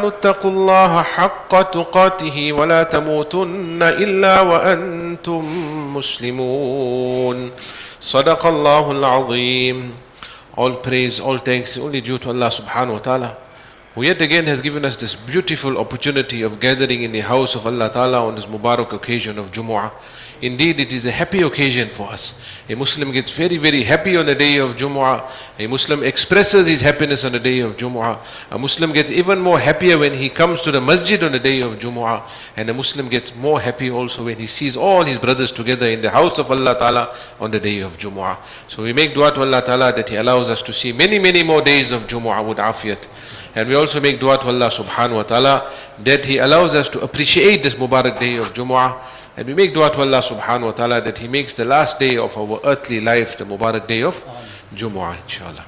اتقوا الله حق تقاته ولا تموتن إلا وأنتم مسلمون صدق الله العظيم. All praise, all thanks only due to Allah subhanahu wa ta'ala, who yet again has given us this beautiful opportunity of gathering in the house of Allah ta'ala on this Mubarak occasion of Jumu'ah. Indeed, it is a happy occasion for us. A Muslim gets very, very happy on the day of Jumu'ah. A Muslim expresses his happiness on the day of Jumu'ah. A Muslim gets even more happier when he comes to the masjid on the day of Jumu'ah. And a Muslim gets more happy also when he sees all his brothers together in the house of Allah Ta'ala on the day of Jumu'ah. So we make dua to Allah Ta'ala that He allows us to see many, many more days of Jumu'ah with afiyat. And we also make dua to Allah subhanahu wa ta'ala that He allows us to appreciate this Mubarak day of Jumu'ah. And we make dua to Allah subhanahu wa ta'ala that He makes the last day of our earthly life the Mubarak day of Jumu'ah, inshallah.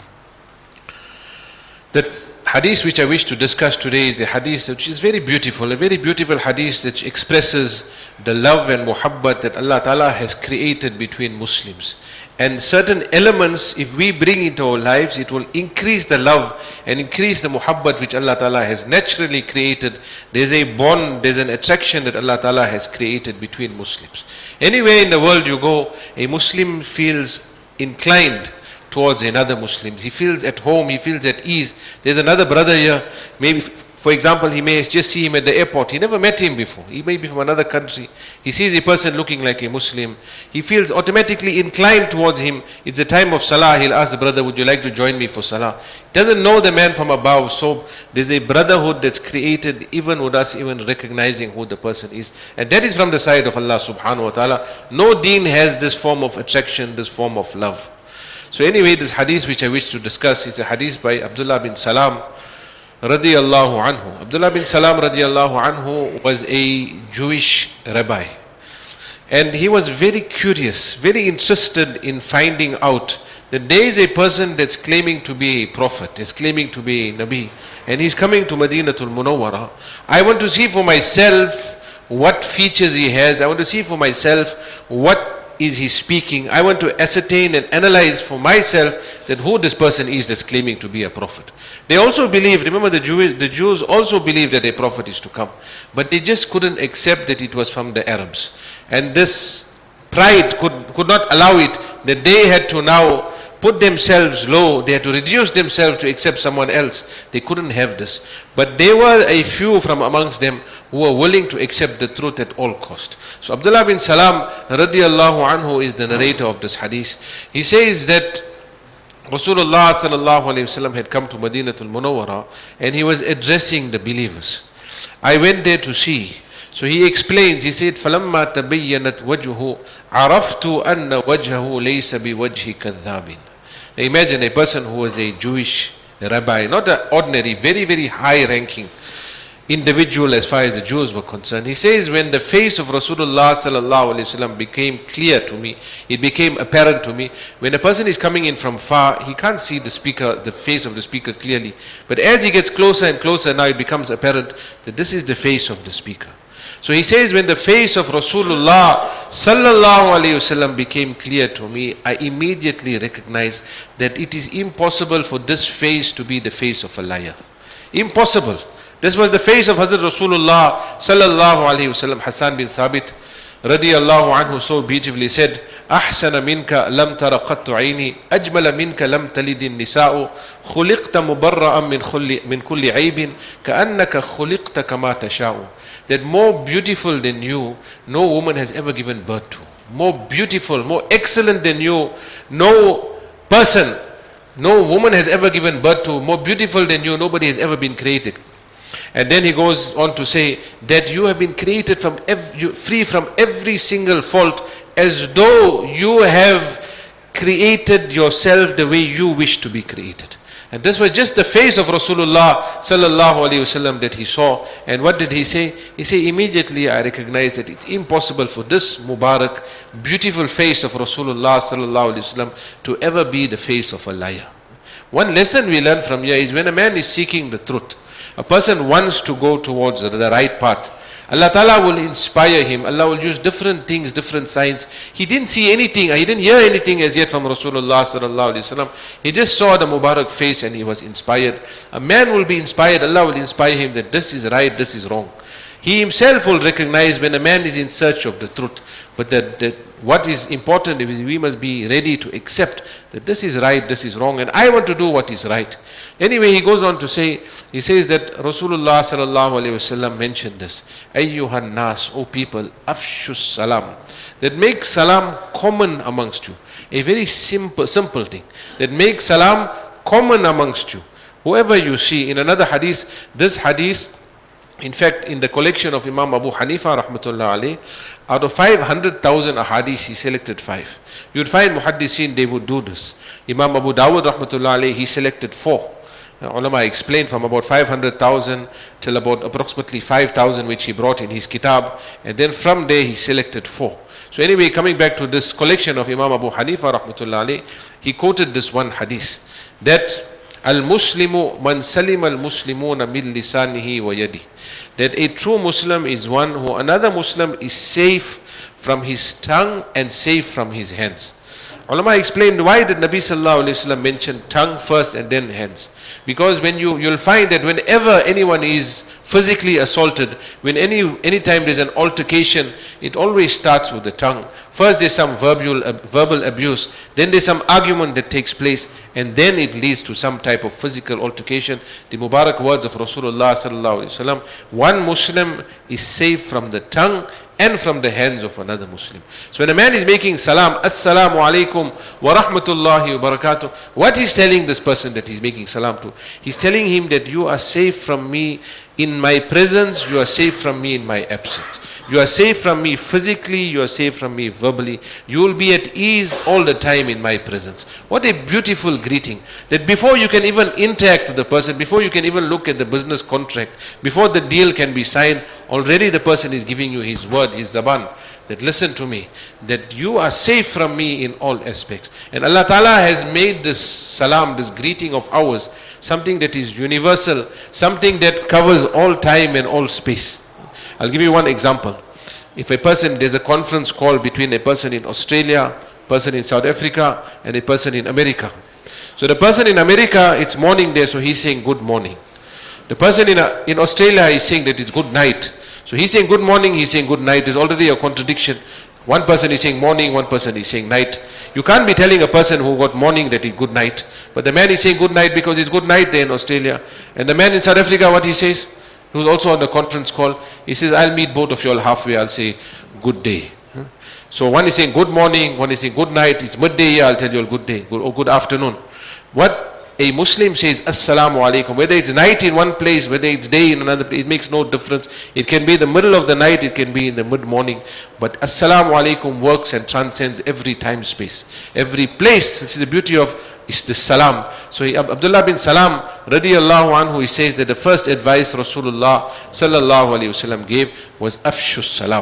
The hadith which I wish to discuss today is the hadith which is very beautiful, a very beautiful hadith which expresses the love and muhabbat that Allah ta'ala has created between Muslims. And certain elements, if we bring into our lives, it will increase the love and increase the muhabbat which Allah Ta'ala has naturally created. There's a bond, there's an attraction that Allah Ta'ala has created between Muslims. Anywhere in the world you go, a Muslim feels inclined towards another Muslim. He feels at home, he feels at ease. There's another brother here, maybe for example, he may just see him at the airport. He never met him before. He may be from another country. He sees a person looking like a Muslim. He feels automatically inclined towards him. It's the time of Salah. He'll ask the brother, would you like to join me for Salah? He doesn't know the man from above. So there's a brotherhood that's created even with us, even recognizing who the person is. And that is from the side of Allah subhanahu wa ta'ala. No deen has this form of attraction, this form of love. So anyway, this hadith which I wish to discuss is a hadith by Abdullah bin Salam radiyallahu anhu. Abdullah bin Salam radiyallahu anhu was a Jewish rabbi. And he was very curious, very interested in finding out that there is a person that's claiming to be a prophet, is claiming to be a Nabi, and he's coming to Madinatul Munawwara. I want to see for myself what features he has. I want to see for myself what is he speaking. I want to ascertain and analyze for myself that who this person is that's claiming to be a prophet. They also believed, remember the Jews also believed that a prophet is to come. But they just couldn't accept that it was from the Arabs. And this pride could not allow it, that they had to now put themselves low, they had to reduce themselves to accept someone else. They couldn't have this. But there were a few from amongst them who were willing to accept the truth at all cost. So Abdullah bin Salam radiyallahu anhu is the narrator of this hadith. He says that Rasulullah sallallahu alayhi wasallam had come to Madinatul Munawwara and he was addressing the believers. I went there to see. So he explains, he said, فَلَمَّا تَبَيَّنَتْ وَجْهُ عَرَفْتُ أَنَّ وَجْهَهُ لَيْسَ بِوَجْهِ كَذَّابٍ. Imagine a person who was a Jewish rabbi, not an ordinary, very, very high-ranking individual as far as the Jews were concerned. He says, when the face of Rasulullah sallallahu alaihi wasallam became clear to me, it became apparent to me. When a person is coming in from far, he can't see the speaker, the face of the speaker clearly. But as he gets closer and closer, now it becomes apparent that this is the face of the speaker. So he says, when the face of Rasulullah sallallahu alaihi wasallam became clear to me, I immediately recognized that it is impossible for this face to be the face of a liar. Impossible. This was the face of Hazrat Rasulullah sallallahu alaihi wasallam. Hassan bin Thabit radiyallahu anhu so beautifully said, أحسن منك لم تر قط عيني أجمل منك لم تلد النساء خلقت مبرأ من كل عيب كأنك خلقت كما تشاء. That more beautiful than you, no woman has ever given birth to. More beautiful, more excellent than you, no person, no woman has ever given birth to. More beautiful than you, nobody has ever been created. And then he goes on to say that you have been created from free from every single fault, as though you have created yourself the way you wish to be created. And this was just the face of Rasulullah sallallahu alaihi wasallam that he saw. And what did he say? He said, immediately I recognized that it's impossible for this Mubarak, beautiful face of Rasulullah sallallahu alaihi wasallam to ever be the face of a liar. One lesson we learn from here is when a man is seeking the truth, a person wants to go towards the right path, Allah Ta'ala will inspire him. Allah will use different things, different signs. He didn't see anything, he didn't hear anything as yet from Rasulullah sallallahu alaihi wasallam. He just saw the Mubarak face and he was inspired. A man will be inspired, Allah will inspire him that this is right, this is wrong. He himself will recognize when a man is in search of the truth. But that what is important is we must be ready to accept that this is right, this is wrong, and I want to do what is right. Anyway, he goes on to say, he says that Rasulullah sallallahu alaihi wasallam mentioned this. Ayyuhan nas, O people, afshus salam. That make salam common amongst you. A very simple thing. That make salam common amongst you. Whoever you see, in another hadith, this hadith, in fact, in the collection of Imam Abu Hanifa rahmatullah alayh, out of 500,000 ahadith, he selected 5. You would find muhaddithin, they would do this. Imam Abu Dawud rahmatullah alayh, he selected 4. Ulama explained from about 500,000 till about approximately 5,000 which he brought in his kitab, and then from there he selected 4. So anyway, coming back to this collection of Imam Abu Hanifa rahmatullah alayh, he quoted this one hadith, that Al-Muslimu man salim al-Muslimuna min lisanihi wa yadi. That a true Muslim is one who another Muslim is safe from his tongue and safe from his hands. Ulama explained why did Nabi sallallahu alaihi wasallam mention tongue first and then hands. Because when you'll find that whenever anyone is physically assaulted, when any time there's an altercation, it always starts with the tongue. First there's some verbal abuse, then there's some argument that takes place, and then it leads to some type of physical altercation. The Mubarak words of Rasulullah sallallahu alaihi wasallam, one Muslim is safe from the tongue and from the hands of another Muslim. So when a man is making salam, assalamu alaikum wa rahmatullahi wa barakatuh, what he's telling this person that he's making salam to? He's telling him that you are safe from me in my presence, you are safe from me in my absence. You are safe from me physically, you are safe from me verbally. You will be at ease all the time in my presence. What a beautiful greeting. That before you can even interact with the person, before you can even look at the business contract, before the deal can be signed, already the person is giving you his word, his zaban, that listen to me, that you are safe from me in all aspects. And Allah Ta'ala has made this salam, this greeting of ours, something that is universal, something that covers all time and all space. I'll give you one example. If a person, there's a conference call between a person in Australia, person in South Africa, and a person in America. So the person in America, it's morning there, so he's saying good morning. The person in Australia is saying that it's good night. So he's saying good morning, he's saying good night. There's already a contradiction. One person is saying morning, one person is saying night. You can't be telling a person who got morning that it's good night. But the man is saying good night because it's good night there in Australia. And the man in South Africa, what he says? He was also on the conference call. He says, I'll meet both of you all halfway. I'll say, good day. So one is saying good morning, one is saying good night. It's midday here, I'll tell you all good day or good afternoon. What a Muslim says, Assalamu alaikum. Whether it's night in one place, whether it's day in another place, it makes no difference. It can be the middle of the night, it can be in the mid-morning. But Assalamu alaikum works and transcends every time space. Every place. This is the beauty of is the salam. So Abdullah bin Salam radiyallahu anhu, he says that the first advice Rasulullah sallallahu alayhi wasallam gave was afshu salam.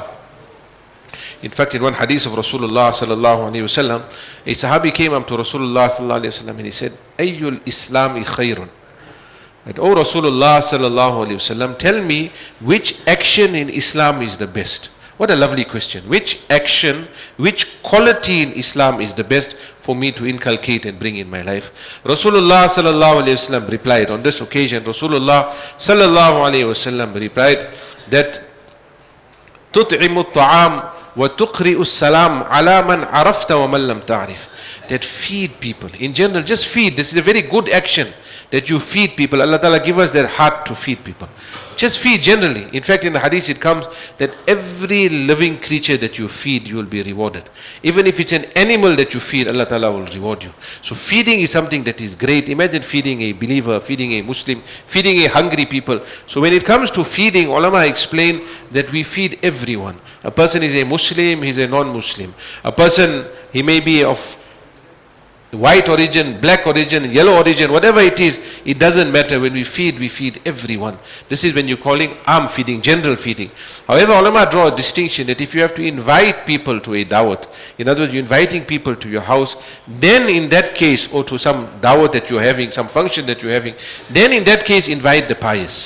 In fact, in one hadith of Rasulullah sallallahu alayhi wasallam, a sahabi came up to Rasulullah sallallahu alayhi wasallam and he said, Ayyul Islami khayrun. That, O Rasulullah sallallahu alayhi wasallam, tell me which action in Islam is the best. What a lovely question. Which action, which quality in Islam is the best for me to inculcate and bring in my life? Rasulullah sallallahu alayhi wasallam replied, on this occasion, Rasulullah sallallahu alayhi wasallam replied that تُطْعِمُ الطَّعَامِ وَتُقْرِئُ السَّلَامِ عَلَى مَنْ عَرَفْتَ وَمَنْ لَمْ تَعْرِفْ. That feed people. In general, just feed. This is a very good action that you feed people. Allah Ta'ala give us that heart to feed people. Just feed generally. In fact, in the hadith it comes that every living creature that you feed, you will be rewarded. Even if it's an animal that you feed, Allah Ta'ala will reward you. So feeding is something that is great. Imagine feeding a believer, feeding a Muslim, feeding a hungry people. So when it comes to feeding, ulama explain that we feed everyone. A person is a Muslim, he's a non-Muslim. A person, he may be of white origin, black origin, yellow origin, whatever it is, it doesn't matter. When we feed everyone. This is when you're calling arm feeding, general feeding. However, ulama draw a distinction that if you have to invite people to a dawat, in other words, you're inviting people to your house, then in that case, or to some dawat that you're having, some function that you're having, then in that case, invite the pious.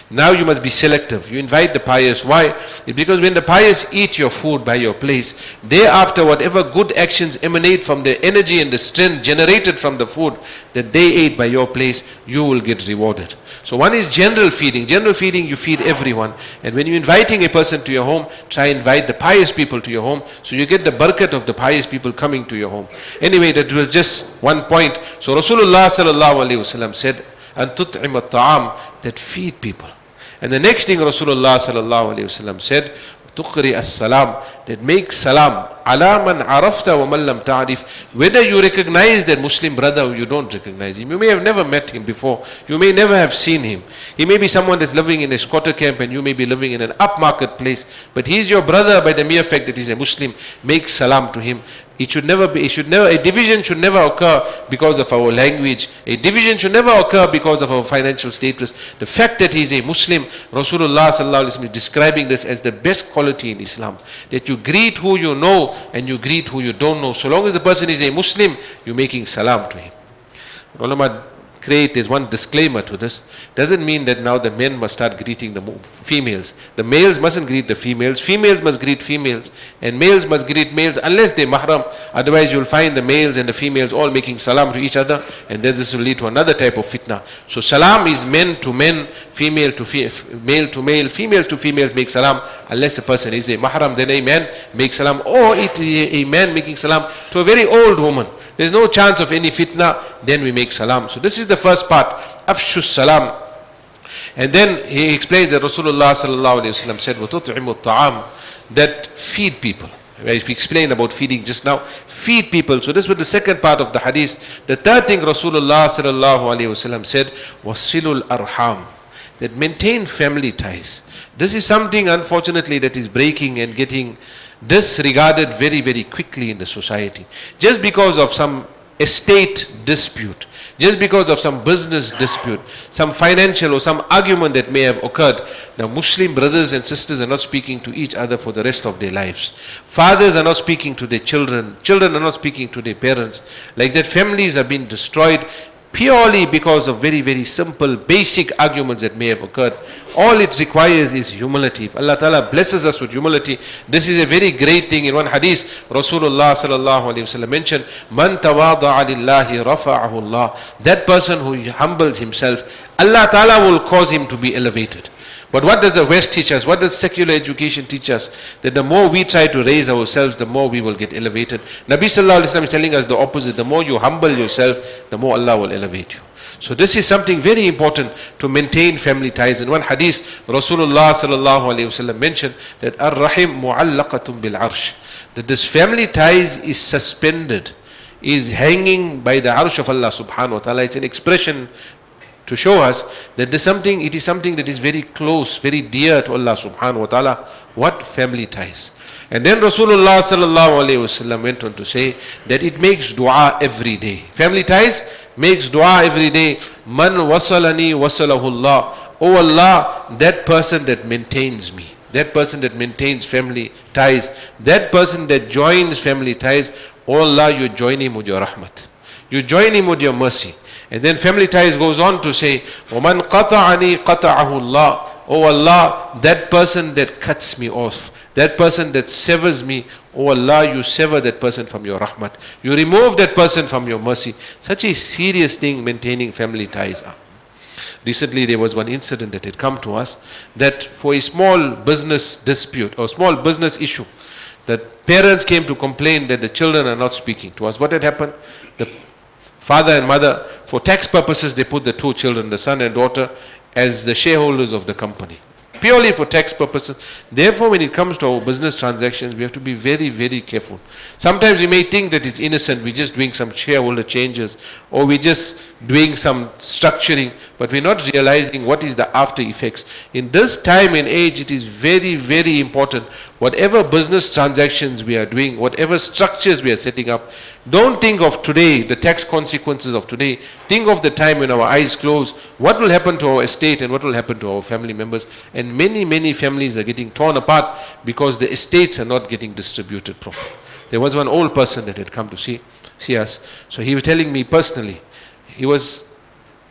Now you must be selective. You invite the pious. Why? Because when the pious eat your food by your place, thereafter whatever good actions emanate from the energy and the strength generated from the food that they ate by your place, you will get rewarded. So one is general feeding. General feeding, you feed everyone. And when you're inviting a person to your home, try invite the pious people to your home, so you get the barakat of the pious people coming to your home. Anyway, that was just one point. So Rasulullah sallallahu alaihi wasallam said, "An tut'im at-ta'am," that feed people. And the next thing Rasulullah sallallahu alaihi wasallam said, "Tuqri as-salam," that make salam. Ala man arafta wa man lam ta'rif. Whether you recognize that Muslim brother or you don't recognize him. You may have never met him before. You may never have seen him. He may be someone that's living in a squatter camp and you may be living in an upmarket place. But he's your brother by the mere fact that he's a Muslim. Make salam to him. A division should never occur because of our language. A division should never occur because of our financial status. The fact that he is a Muslim, Rasulullah sallallahu alaihi wasallam is describing this as the best quality in Islam. That you greet who you know and you greet who you don't know. So long as the person is a Muslim, you're making salam to him. Ulama there's one disclaimer to this. Doesn't mean that now the men must start greeting the females. The males mustn't greet the females. Females must greet females. And males must greet males unless they're mahram. Otherwise you'll find the males and the females all making salam to each other. And then this will lead to another type of fitna. So salam is men to men, female to male to male, females to females make salam. Unless a person is a mahram, then a man makes salam. Or it is a man making salam to a very old woman. There's no chance of any fitna, then we make salam. So this is the first part, afshu salam. And then he explains that Rasulullah sallallahu alayhi wa sallam said, وَتُطْعِمُ الطَّعَامِ, that feed people. We explained about feeding just now. Feed people. So this was the second part of the hadith. The third thing Rasulullah sallallahu alayhi wa sallam said, وَصِلُ الْأَرْحَامِ, that maintain family ties. This is something unfortunately that is breaking and getting disregarded very, very quickly in the society. Just because of some estate dispute, just because of some business dispute, some financial or some argument that may have occurred, the Muslim brothers and sisters are not speaking to each other for the rest of their lives. Fathers are not speaking to their children. Children are not speaking to their parents. Like that, families are being destroyed purely because of very, very simple, basic arguments that may have occurred. All it requires is humility. If Allah Ta'ala blesses us with humility, this is a very great thing. In one hadith, Rasulullah sallallahu alayhi wa sallam mentioned, "Man tawada'a lillahi rafa'ahu Allah." That person who humbles himself, Allah Ta'ala will cause him to be elevated. But what does the West teach us? What does secular education teach us? That the more we try to raise ourselves, the more we will get elevated. Nabi sallallahu alaihi wasallam is telling us the opposite. The more you humble yourself, the more Allah will elevate you. So this is something very important to maintain family ties. In one hadith, Rasulullah sallallahu alaihi wasallam mentioned that ar-rahim mu'allaqatun bil arsh, that this family ties is suspended, is hanging by the arsh of Allah subhanahu wa ta'ala. It's an expression to show us that it is something that is very close, very dear to Allah subhanahu wa ta'ala. What? Family ties. And then Rasulullah sallallahu alayhi wasallam went on to say that it makes dua every day. Family ties makes dua every day. Man wasalani wasalahu Allah. Oh Allah, that person that maintains me, that person that maintains family ties, that person that joins family ties, oh Allah, you join him with your rahmat. You join him with your mercy. And then family ties goes on to say, وَمَنْ قَطَعَنِي قَطَعَهُ اللَّهُ. Oh Allah, that person that cuts me off, that person that severs me, oh Allah, you sever that person from your rahmat. You remove that person from your mercy. Such a serious thing maintaining family ties are. Recently there was one incident that had come to us, that for a small business dispute or small business issue, that parents came to complain that the children are not speaking to us. What had happened? The father and mother, for tax purposes, they put the two children, the son and daughter, as the shareholders of the company. Purely for tax purposes. Therefore, when it comes to our business transactions, we have to be very, very careful. Sometimes we may think that it's innocent, we're just doing some shareholder changes, or we're just doing some structuring, but we're not realizing what is the after effects. In this time and age, it is very, very important. Whatever business transactions we are doing, whatever structures we are setting up, don't think of today, the tax consequences of today. Think of the time when our eyes close. What will happen to our estate and what will happen to our family members? And many, many families are getting torn apart because the estates are not getting distributed properly. There was one old person that had come to see us. So he was telling me personally, he was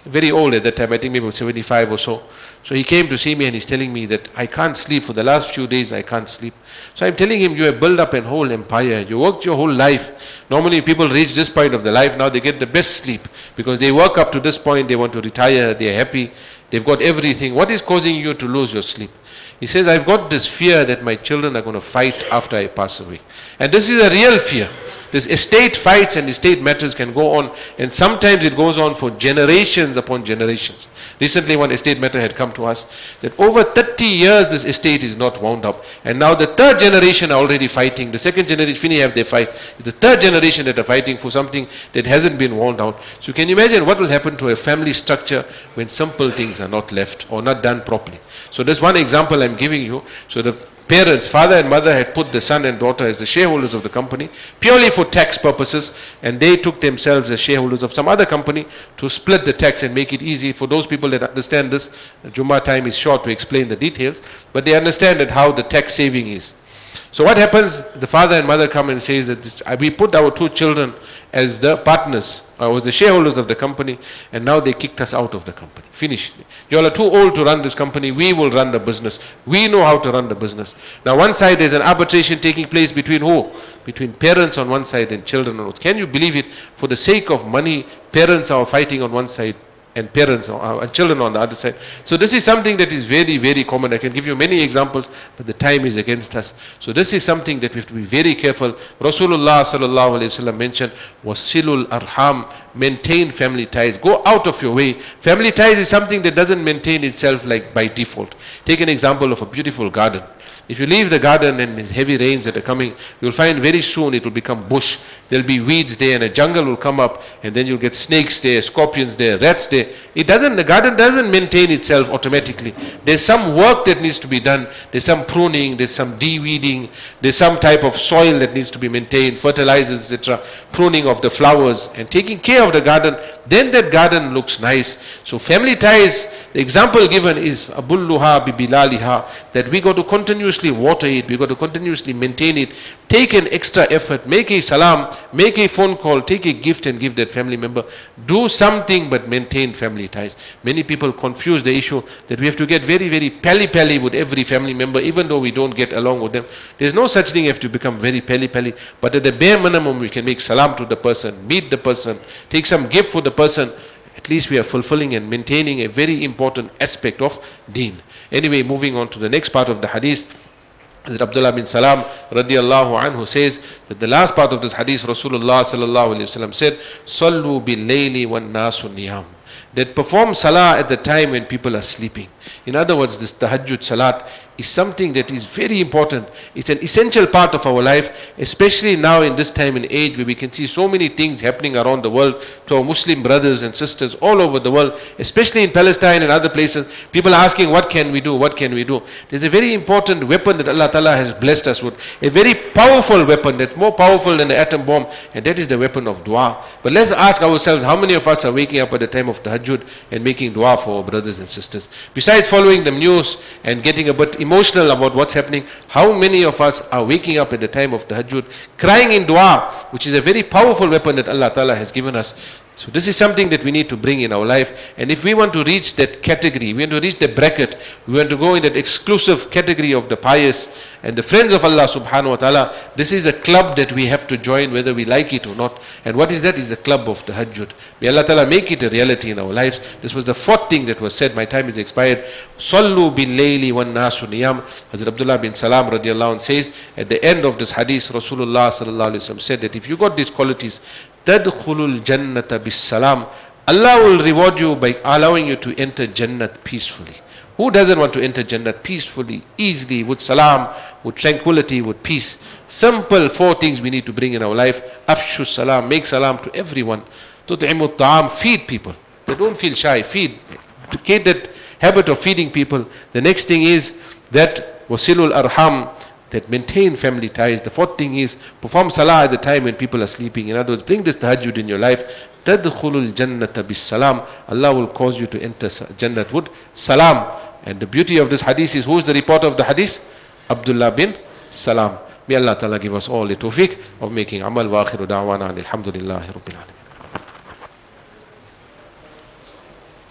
very old at that time, I think maybe 75 or so. So he came to see me and he's telling me that I can't sleep for the last few days, I can't sleep. So I'm telling him, you have built up a whole empire, you worked your whole life. Normally people reach this point of their life, now they get the best sleep because they work up to this point, they want to retire, they are happy, they've got everything. What is causing you to lose your sleep? He says, I've got this fear that my children are going to fight after I pass away. And this is a real fear. This estate fights and estate matters can go on, and sometimes it goes on for generations upon generations. Recently one estate matter had come to us that over 30 years this estate is not wound up, and now the third generation are already fighting. The second generation finally have their fight. The third generation that are fighting for something that hasn't been wound out. So can you imagine what will happen to a family structure when simple things are not left or not done properly? So there's one example I'm giving you. So the parents, father and mother, had put the son and daughter as the shareholders of the company purely for tax purposes, and they took themselves as shareholders of some other company to split the tax and make it easy for those people that understand this. Jummah time is short to explain the details, but they understand that how the tax saving is. So what happens, the father and mother come and says that we put our two children as the partners, was the shareholders of the company, and now they kicked us out of the company. Finish. You all are too old to run this company. We will run the business. We know how to run the business. Now one side there's an arbitration taking place between who? Between parents on one side and children on the other. Can you believe it? For the sake of money, parents are fighting on one side and parents and children on the other side. So this is something that is very, very common. I can give you many examples, but the time is against us. So this is something that we have to be very careful. Rasulullah sallallahu alaihi wasallam mentioned, wasilul arham, maintain family ties. Go out of your way. Family ties is something that doesn't maintain itself like by default. Take an example of a beautiful garden. If you leave the garden and there's heavy rains that are coming, you'll find very soon it will become bush. There'll be weeds there and a jungle will come up, and then you'll get snakes there, scorpions there, rats there. The garden doesn't maintain itself automatically. There's some work that needs to be done. There's some pruning, there's some de-weeding, there's some type of soil that needs to be maintained, fertilizers, etc., pruning of the flowers and taking care of the garden. Then that garden looks nice. So family ties, the example given is abulluha bibilaliha, that we got to continuously water it, we got to continuously maintain it, take an extra effort, make a salam, make a phone call, take a gift and give that family member. Do something but maintain family ties. Many people confuse the issue that we have to get very, very pally-pally with every family member, even though we don't get along with them. There's no such thing, you have to become very pally-pally, but at the bare minimum we can make salam to the person, meet the person, take some gift for the person. At least we are fulfilling and maintaining a very important aspect of deen. Anyway, moving on to the next part of the hadith, Hazrat Abdullah bin Salam radiallahu anhu says that the last part of this hadith, Rasulullah sallallahu alayhi wa sallam said, Sallu bil layli wan nasu niyam, that perform salah at the time when people are sleeping. In other words, this tahajjud salat is something that is very important. It's an essential part of our life, especially now in this time and age where we can see so many things happening around the world to our Muslim brothers and sisters all over the world, especially in Palestine and other places. People are asking, what can we do? What can we do? There's a very important weapon that Allah Ta'ala has blessed us with, a very powerful weapon that's more powerful than the atom bomb, and that is the weapon of dua. But let's ask ourselves, how many of us are waking up at the time of tahajjud and making dua for our brothers and sisters? Besides following the news and getting a bit emotional about what's happening, how many of us are waking up at the time of tahajjud crying in dua, which is a very powerful weapon that Allah Ta'ala has given us. So this is something that we need to bring in our life, and if we want to reach that category, we want to reach the bracket, we want to go in that exclusive category of the pious and the friends of Allah subhanahu wa ta'ala, this is a club that we have to join whether we like it or not. And what is that? Is the club of tahajjud. May Allah Ta'ala make it a reality in our lives. This was the fourth thing that was said. My time is expired. Sallu bil layli wan nasu niyam. Hazrat Abdullah bin Salam radiallahu anhu says, at the end of this hadith, Rasulullah sallallahu alayhi wa sallam said that if you got these qualities, tadkhulul jannata bis salam, Allah will reward you by allowing you to enter Jannat peacefully. Who doesn't want to enter Jannat peacefully, easily, with salam, with tranquility, with peace? Simple four things we need to bring in our life. Afshu salam, make salam to everyone. Tut'imu ta'am, feed people. They don't feel shy, feed. To get that habit of feeding people. The next thing is that wasilul arham, that maintain family ties. The fourth thing is perform salah at the time when people are sleeping. In other words, bring this tahajjud in your life. Tadkhulul jannata bis salam. Allah will cause you to enter Jannat with salam. And the beauty of this hadith is, who is the reporter of the hadith? Abdullah bin Salam. May Allah Ta'ala give us all the tawfiq of making amal. Wa akhiru da'wana alhamdulillahi rabbil alamin.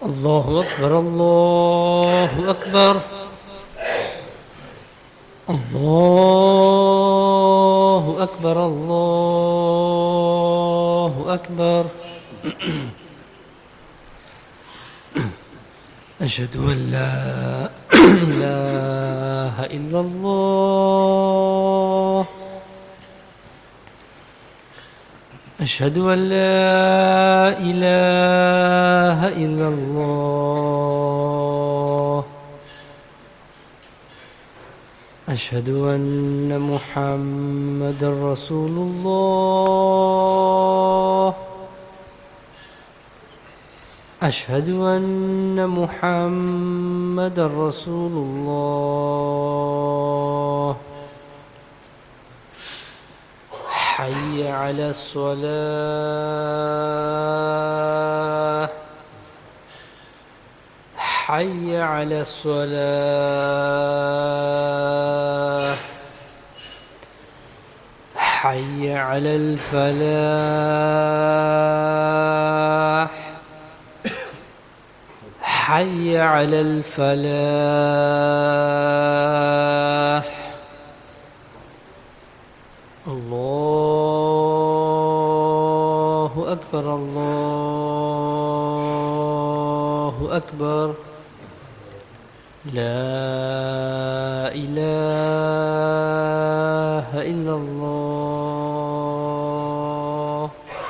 الله أكبر الله أكبر الله أكبر الله أكبر أشهد أن لا إله إلا الله أشهد أن لا إله إلا الله أشهد أن محمدا رسول الله أشهد أن محمدا رسول الله حي على الصلاة حي على الصلاة حي على الفلاح حي على الفلاح الله أكبر الله أكبر لا إله إلا الله.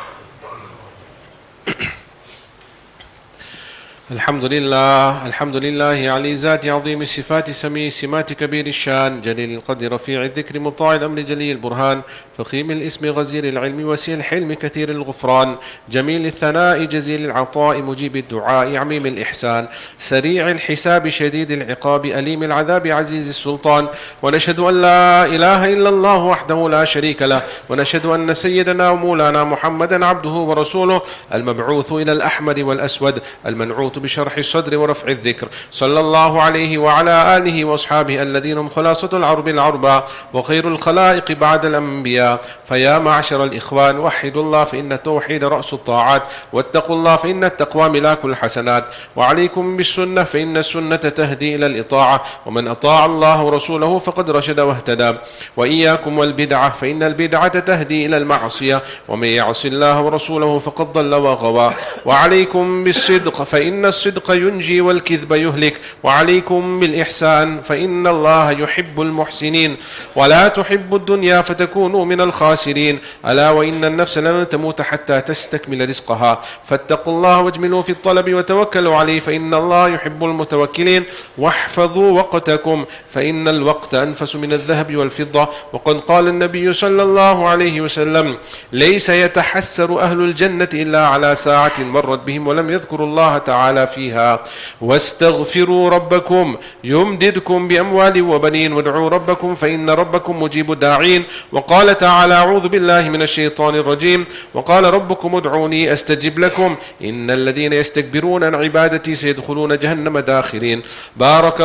الحمد لله علي ذات عظيم الصفات سميع سمات كبير الشان جليل القدر رفيع الذكر مطاع الأمر جليل البرهان فخيم الاسم غزير العلم وسيع الحلم كثير الغفران جميل الثناء جزيل العطاء مجيب الدعاء عميم الإحسان سريع الحساب شديد العقاب أليم العذاب عزيز السلطان. ونشهد أن لا إله إلا الله وحده لا شريك له ونشهد أن سيدنا ومولانا محمدا عبده ورسوله المبعوث إلى الأحمر والأسود المنعوت بشرح الصدر ورفع الذكر صلى الله عليه وعلى آله وأصحابه الذين هم خلاصة العرب العربى وخير الخلائق بعد الأنبياء. فيا معشر الإخوان وحدوا الله فإن التوحيد رأس الطاعات واتقوا الله فإن التقوى ملاك الحسنات وعليكم بالسنة فإن السنة تهدي إلى الإطاعة ومن أطاع الله ورسوله فقد رشد واهتدى. وإياكم والبدعة فإن البدعة تهدي إلى المعصية ومن يعص الله ورسوله فقد ضل وغوى. وعليكم بالصدق فإن الصدق ينجي والكذب يهلك. وعليكم بالإحسان فإن الله يحب المحسنين ولا تحب الدنيا فتكونوا من الخاسرين. ألا وإن النفس لن تموت حتى تستكمل رزقها فاتقوا الله واجملوا في الطلب وتوكلوا عليه فإن الله يحب المتوكلين. واحفظوا وقتكم فإن الوقت أنفس من الذهب والفضة. وقد قال النبي صلى الله عليه وسلم ليس يتحسر أهل الجنة إلا على ساعة مرت بهم ولم يذكروا الله تعالى فيها. واستغفروا ربكم يمددكم بأموال وبنين وادعوا ربكم فإن ربكم مجيب الداعين. وقال تعالى أعوذ بالله من الشيطان الرجيم وقال ربكم ادعوني أستجب لكم إن الذين يستكبرون عن عبادتي سيدخلون جهنم داخرين. بارك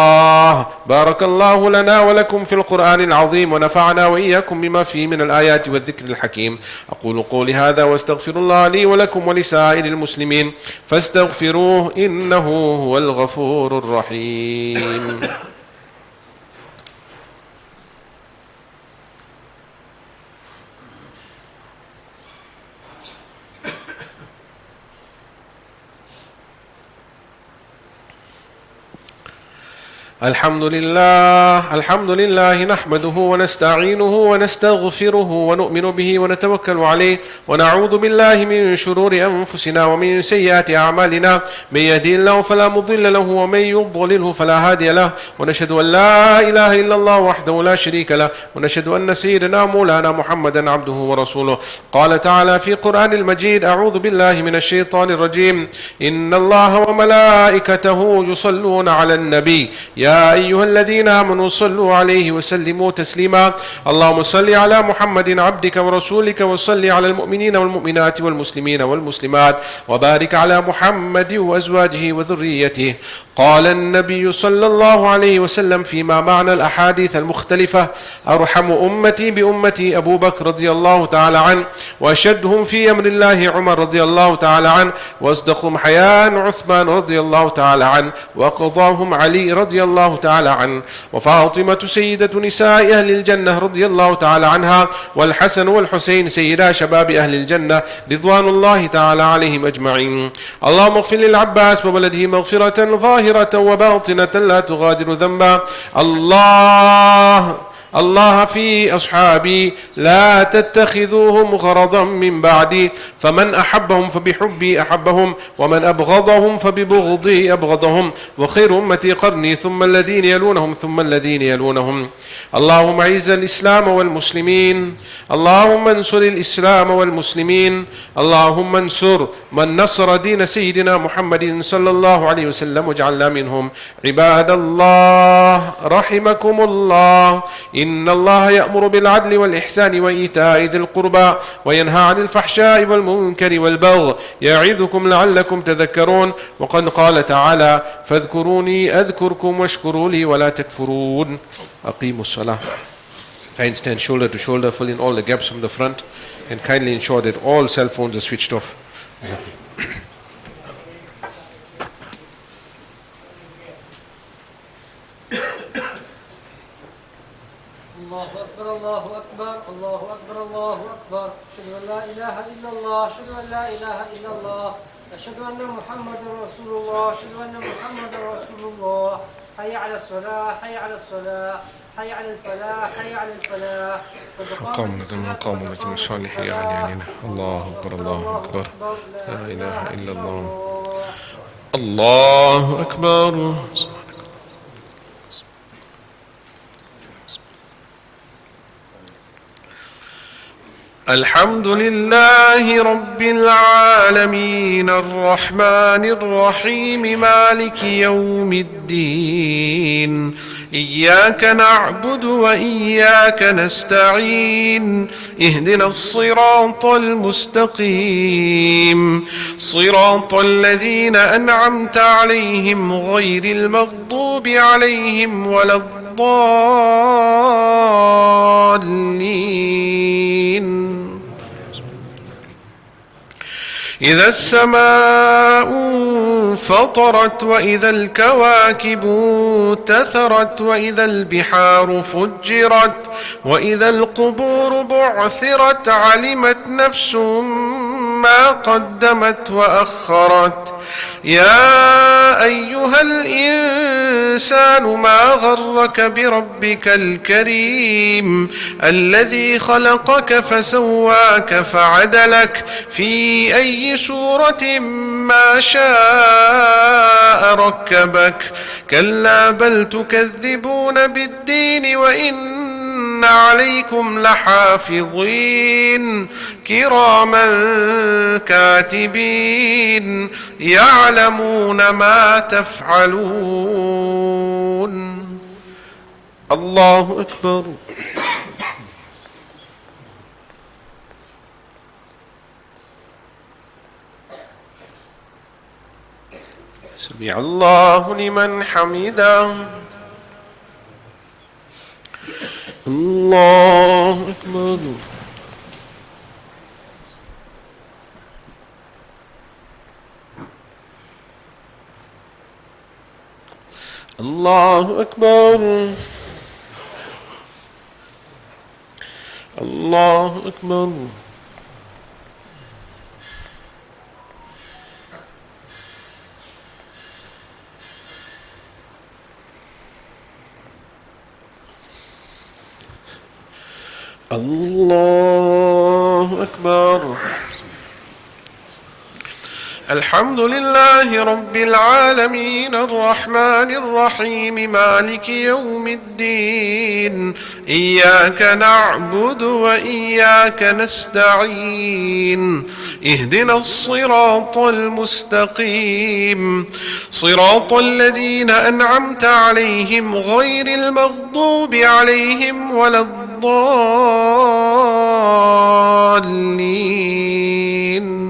الله لنا ولكم في القرآن العظيم ونفعنا وإياكم بما فيه من الآيات والذكر الحكيم. أقول قولي هذا واستغفر الله لي ولكم ولسائر المسلمين فاستغفروه إنه هو الغفور الرحيم. الحمد لله نحمده ونستعينه ونستغفره ونؤمن به ونتوكل عليه ونعوذ بالله من شرور أنفسنا ومن سيئات أعمالنا من يهدي الله فلا مضل له ومن يضلله فلا هادي له ونشهد أن لا إله إلا الله وحده لا شريك له ونشهد أن سيدنا مولانا محمدا عبده ورسوله. قال تعالى في قرآن المجيد أعوذ بالله من الشيطان الرجيم إن الله وملائكته يصلون على النبي يا يا أيها الذين آمنوا صلوا عليه وسلموا تسليما. اللهم صل على محمد عبدك ورسولك، وصل على المؤمنين والمؤمنات والمسلمين والمسلمات، وبارك على محمد وأزواجه وذريته. قال النبي صلى الله عليه وسلم فيما معنى الأحاديث المختلفة: أرحم أمتي بأمتي أبو بكر رضي الله تعالى عنه، وأشدهم في أمر الله عمر رضي الله تعالى عنه، وأصدقهم حياء عثمان رضي الله تعالى عنه، وأقضاهم علي رضي الله تعالى عنه، وفاطمة سيدة نساء أهل الجنة رضي الله تعالى عنها، والحسن والحسين سيدا شباب أهل الجنة رضوان الله تعالى عليهم أجمعين. اللهم اغفر للعباس وولده مغفرة ظاهرة وباطنة لا تغادر ذنبا. الله في أصحابي لا تتخذوهم غرضا من بعدي، فمن أحبهم فبحبي أحبهم، ومن أبغضهم فببغضي أبغضهم، وخير أمتي قرني ثم الذين يلونهم ثم الذين يلونهم. اللهم أعز الإسلام والمسلمين، اللهم انصر الإسلام والمسلمين، اللهم انصر من نصر دين سيدنا محمد صلى الله عليه وسلم واجعلنا منهم. عباد الله رحمكم الله، إن الله يأمر بالعدل والإحسان وإيتاء ذي القربى، وينهى عن الفحشاء والمنكر والبغي، يعظكم لعلكم تذكرون. وقد قال تعالى: فاذكروني أذكركم واشكروا لي ولا تكفرون. أقيموا الصلاة. And stand shoulder to shoulder, fill in all the gaps from the front, and kindly ensure that all cell phones are switched off. الله أكبر الله أكبر الله أكبر الله أكبر. أشهد أن لا إله إلا الله أشهد أن لا إله إلا الله أشهد أن محمدا رسول الله أشهد أن محمدا رسول الله. حي على الصلاة حي على الصلاة حي على الفلاح حي على الفلاح. قامنا كما قاموا لكن الصالح يا علينا. الله أكبر الله أكبر لا إله إلا الله. الله أكبر. الحمد لله رب العالمين الرحمن الرحيم مالك يوم الدين. إياك نعبد وإياك نستعين. اهدنا الصراط المستقيم صراط الذين أنعمت عليهم غير المغضوب عليهم ولا الضالين. إذا السماء فطرت وإذا الكواكب انتثرت وإذا البحار فجرت وإذا القبور بعثرت علمت نفس ما قدمت وأخرت. يا أيها الإنسان ما غرك بربك الكريم الذي خلقك فسواك فعدلك في أي صورة ما شاء ركبك. كلا بل تكذبون بالدين وإن عليكم لحافظين كراما كاتبين يعلمون ما تفعلون. الله أكبر. سمع الله لمن حمده. الله أكبر. الله أكبر. الله أكبر. الله أكبر. الحمد لله رب العالمين الرحمن الرحيم مالك يوم الدين إياك نعبد وإياك نستعين اهدنا الصراط المستقيم صراط الذين أنعمت عليهم غير المغضوب عليهم ولا الضالين.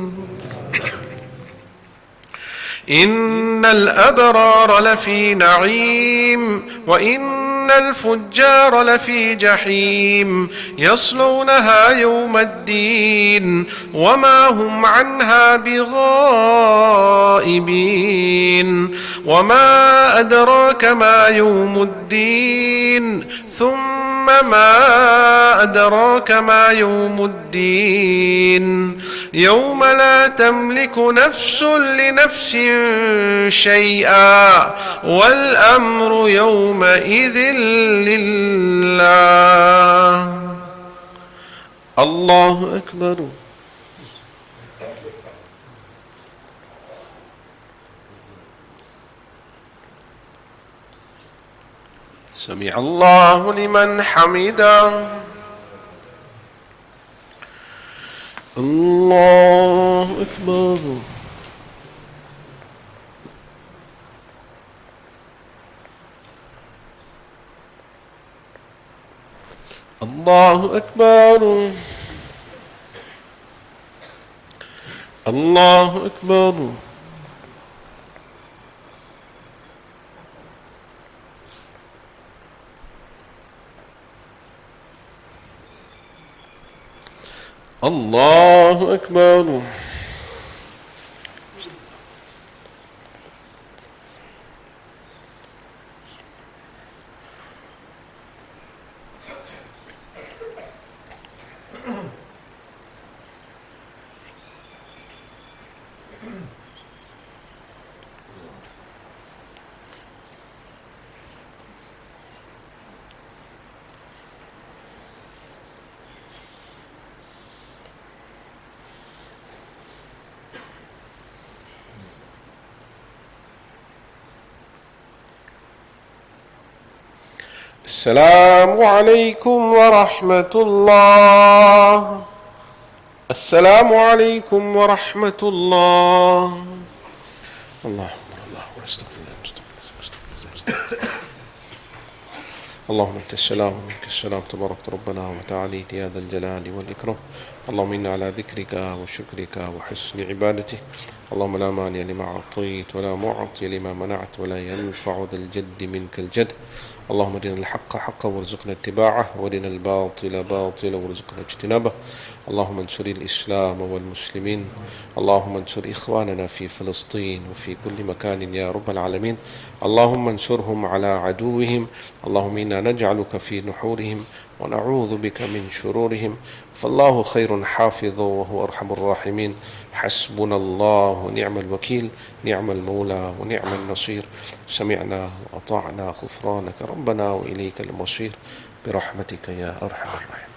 إن الأبرار لفي نعيم وإن الفجار لفي جحيم يصلونها يوم الدين وما هم عنها بغائبين. وما أدراك ما يوم الدين ثم ما أدراك ما يوم الدين يوم لا تملك نفس لنفس شيئا والأمر يومئذ لله. الله أكبر. سمع الله لمن حمده. الله أكبر. الله أكبر. الله أكبر. الله أكبر. السلام عليكم ورحمة الله. السلام عليكم ورحمة الله. الله أكبر. الله ونستغفر الله. اللهم أنت السلام ومنك السلام تبارك ربنا وتعاليت يا ذا الجلال والإكرام. اللهم إنا على ذكرك وشكرك وحسن عبادتك. اللهم لا مانع لما أعطيت ولا معطي لما منعت ولا ينفع ذا الجد منك الجد. اللهم ارنا الحق حقا وارزقنا اتباعه وارنا الباطل باطلا وارزقنا اجتنابه. اللهم انصر الإسلام والمسلمين. اللهم انصر إخواننا في فلسطين وفي كل مكان يا رب العالمين. اللهم انصرهم على عدوهم. اللهم إنا نجعلك في نحورهم ونعوذ بك من شرورهم. فالله خير حافظ وهو أرحم الراحمين. حسبنا الله ونعم الوكيل. نعم المولى ونعم النصير. سمعنا وأطعنا غفرانك ربنا وإليك المصير برحمتك يا أرحم الراحمين.